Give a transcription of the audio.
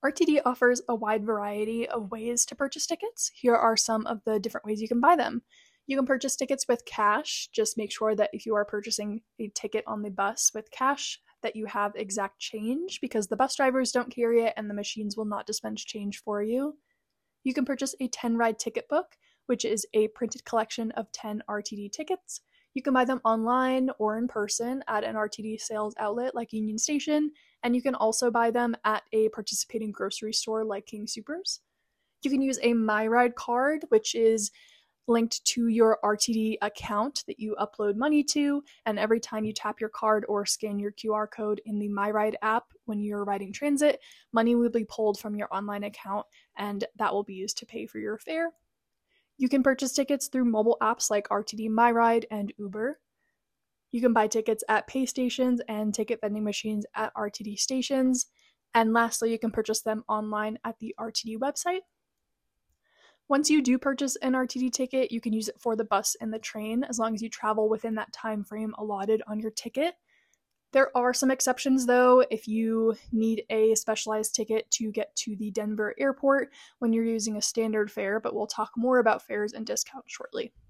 RTD offers a wide variety of ways to purchase tickets. Here are some of the different ways you can buy them. You can purchase tickets with cash. Just make sure that if you are purchasing a ticket on the bus with cash, that you have exact change because the bus drivers don't carry it and the machines will not dispense change for you. You can purchase a 10 ride ticket book, which is a printed collection of 10 RTD tickets. You can buy them online or in person at an RTD sales outlet like Union Station, and you can also buy them at a participating grocery store like King Soopers. You can use a MyRide card, which is linked to your RTD account that you upload money to, and every time you tap your card or scan your QR code in the MyRide app when you're riding transit, money will be pulled from your online account, and that will be used to pay for your fare. You can purchase tickets through mobile apps like RTD MyRide and Uber. You can buy tickets at pay stations and ticket vending machines at RTD stations. And lastly, you can purchase them online at the RTD website. Once you do purchase an RTD ticket, you can use it for the bus and the train as long as you travel within that time frame allotted on your ticket. There are some exceptions though if you need a specialized ticket to get to the Denver airport when you're using a standard fare, but we'll talk more about fares and discounts shortly.